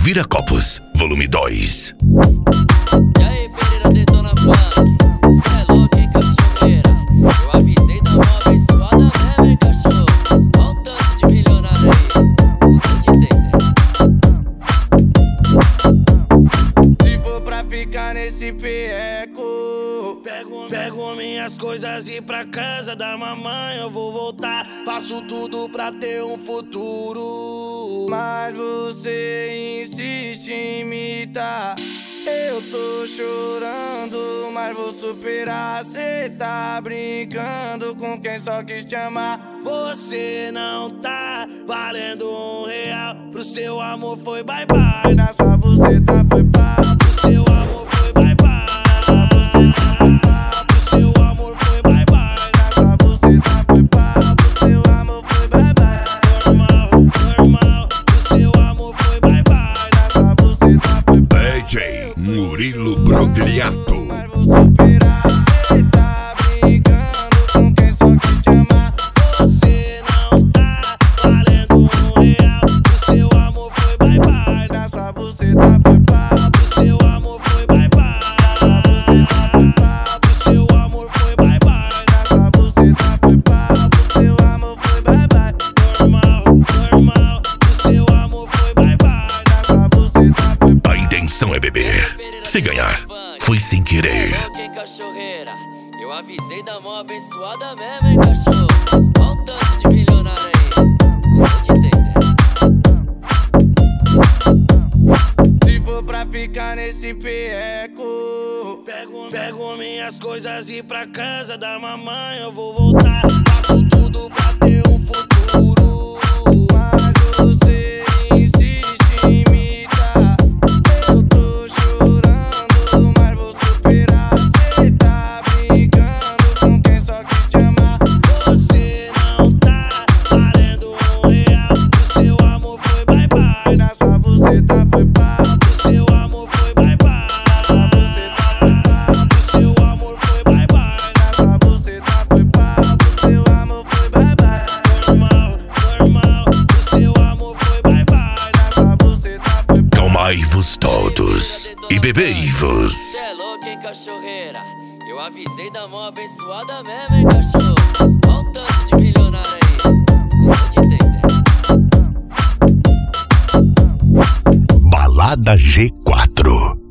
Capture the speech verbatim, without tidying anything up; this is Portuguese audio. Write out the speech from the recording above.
Viracopos, volume dois. E aí, Pereira detona funk, cê é louco, hein, cachoeira? Eu avisei da mão abençoada mesmo, hein, cachorro? Olha o tanto de milionário aí, não tô te entendendo. Se for pra ficar nesse perreco, Pego, pego minhas coisas e pra casa da mamãe eu vou voltar. Faço tudo pra ter um futuro, mas você insiste em imitar. Eu tô chorando, mas vou superar. Cê tá brincando com quem só quis te amar. Você não tá valendo um real. Pro seu amor foi bye bye. Na sua buceta foi pá. Pro seu amor foi bye bye. Pro seu amor foi bye bye. Na sua buceta foi pá. Pro seu amor foi bye bye. Normal, normal. Pro seu amor foi bye bye. Na sua buceta foi pá. D J Murilo Brogliato. Mas vou superar. Cê tá brincando com quem só quis te amar. Você não tá valendo um real. Pro seu amor foi bye bye. Na sua buceta foi pá. Pro seu amor foi bye bye. Na buceta foi pá. Pro seu amor foi bye bye. Na sua buceta foi pá. Pro seu amor foi bye bye. Normal, normal. Pro seu amor foi bye bye. Na sua buceta foi pá. A intenção é beber. Se ganhar, foi sem querer. Cê é louco, hein, cachorreira? Eu avisei da mão abençoada mesmo, hein, cachorro? Olha o tanto de milionário aí, não tô te entendendo. Se for pra ficar nesse perreco, Pego, pego minhas coisas e pra casa da mamãe eu vou voltar. Faço tudo pra ter um futuro, mas você insiste em imitar. Eu tô chorando, mas vou superar. Cê tá brincando com quem só quis te amar. você não tá valendo um real. Pro seu amor foi bye bye. Na sua buceta foi pá. Pro seu amor foi bye bye. Na buceta foi pá. Pro seu amor foi bye bye. Na sua buceta foi pá. Pro seu amor foi bye bye. Normal, normal. Pro seu amor foi bye bye. Na sua buceta foi pá. Calmai-vos todos e bebei-vos. Cê é louco, hein, cachorreira? Eu avisei da mão abençoada mesmo, hein, cachorro? Olha o tanto de milionário aí, não tô te entendendo. Balada G quatro.